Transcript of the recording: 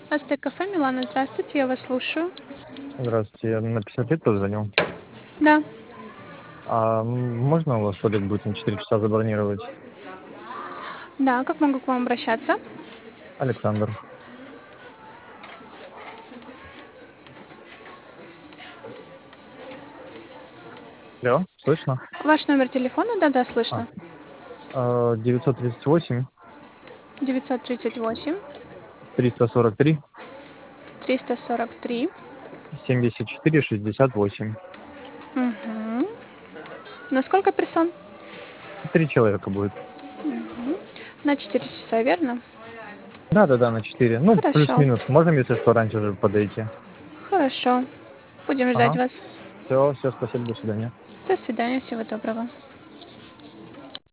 Астек кафе Милана, здравствуйте, я вас слушаю. Здравствуйте, я на 50 лет позвонил. Да, Можно у вас столик будет на 4 часа забронировать? да, как могу к вам обращаться? Александр. Алло, слышно? Ваш номер телефона, да-да, А, слышно. 938 938 343 343. 74 68. Угу. На сколько персон? 3 человека будет. На 4 часа, верно? Да, на 4. Ну, Хорошо, плюс-минус. Можем, если что, раньше же подойти. хорошо. Будем ждать Ага. вас. Все, спасибо, до свидания. До свидания, всего доброго.